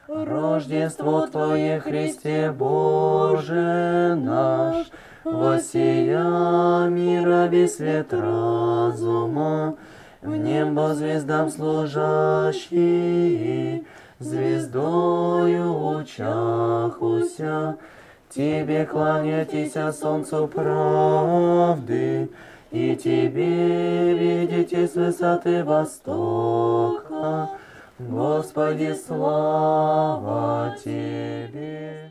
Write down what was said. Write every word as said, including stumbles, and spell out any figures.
Рождество Твое, Христе Боже наш, воссия мира весь свет разума, в небо звездам служащий, звездою учахуся, Тебе кланяйтеся солнцу правды, и Тебе видите с высоты востока. Господи, слава Тебе!